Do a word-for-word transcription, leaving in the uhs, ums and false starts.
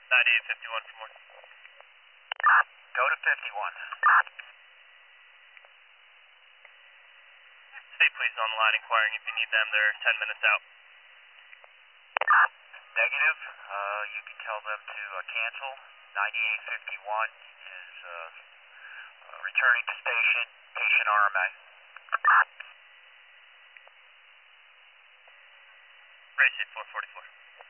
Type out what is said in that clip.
ninety-eight fifty-one for more. Go to fifty-one. State police on the line inquiring if you need them. They're ten minutes out. Negative. Uh, you can tell them to uh, cancel. ninety-eight fifty-one is uh, uh, returning to station. Patient R M A. Race eight four forty-four.